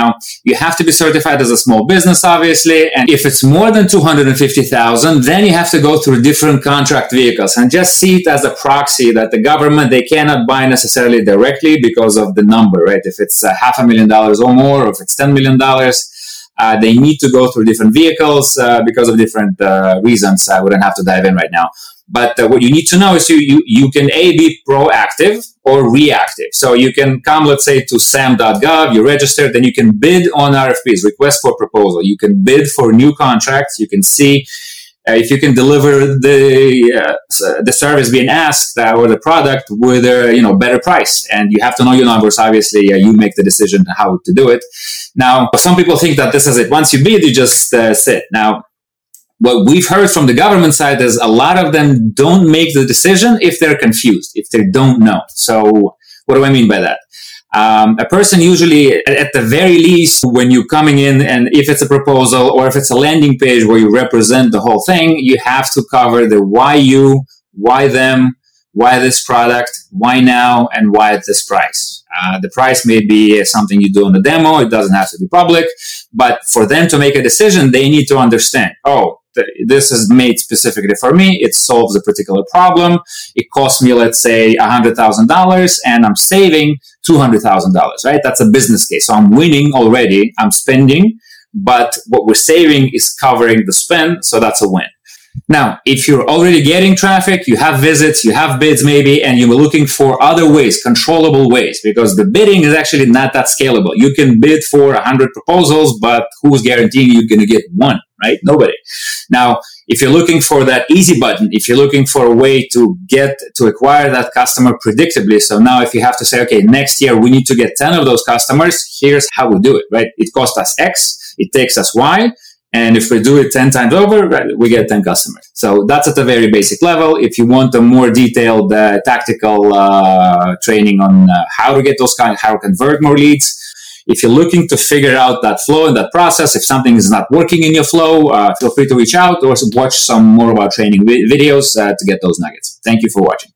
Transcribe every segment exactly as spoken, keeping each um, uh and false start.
Now, you have to be certified as a small business, obviously. And if it's more than two hundred fifty thousand, then you have to go through different contract vehicles, and just see it as a proxy that the government, they cannot buy necessarily directly because of the number, right? If it's uh, half a million dollars or more, or if it's ten million dollars, uh, they need to go through different vehicles uh, because of different uh, reasons. I wouldn't have to dive in right now. But uh, what you need to know is you, you, you can A, be proactive or reactive. So you can come, let's say, to S A M dot gov, you register, then you can bid on R F Ps, request for proposal. You can bid for new contracts. You can see uh, if you can deliver the uh, the service being asked uh, or the product with a you know better price. And you have to know your numbers. Obviously, uh, you make the decision how to do it. Now, some people think that this is it. Once you bid, you just uh, sit. Now, what we've heard from the government side is a lot of them don't make the decision if they're confused, if they don't know. So what do I mean by that? Um, a person usually, at the very least, when you're coming in, and if it's a proposal or if it's a landing page where you represent the whole thing, you have to cover the why you, why them, why this product, why now, and why at this price. Uh, the price may be something you do in the demo. It doesn't have to be public. But for them to make a decision, they need to understand, oh, this is made specifically for me. It solves a particular problem. It costs me, let's say, one hundred thousand dollars, and I'm saving two hundred thousand dollars, right? That's a business case. So I'm winning already. I'm spending, but what we're saving is covering the spend. So that's a win. Now, if you're already getting traffic, you have visits, you have bids maybe, and you're looking for other ways, controllable ways, because the bidding is actually not that scalable. You can bid for one hundred proposals, but who's guaranteeing you're going to get one, right? Nobody. Now, if you're looking for that easy button, if you're looking for a way to get, to acquire that customer predictably, so now if you have to say, okay, next year we need to get ten of those customers, here's how we do it, right? It costs us X, it takes us Y. And if we do it ten times over, we get ten customers. So that's at a very basic level. If you want a more detailed uh, tactical uh, training on uh, how to get those kind, how to convert more leads, if you're looking to figure out that flow and that process, if something is not working in your flow, uh, feel free to reach out or watch some more about training vi- videos uh, to get those nuggets. Thank you for watching.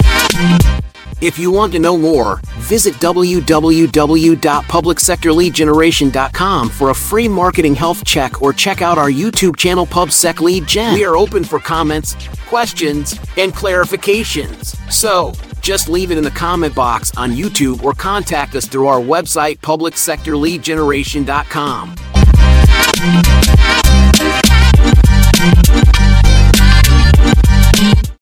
If you want to know more, visit w w w dot public sector lead generation dot com for a free marketing health check, or check out our YouTube channel, PubSec Lead Gen. We are open for comments, questions, and clarifications. So, just leave it in the comment box on YouTube or contact us through our website, public sector lead generation dot com.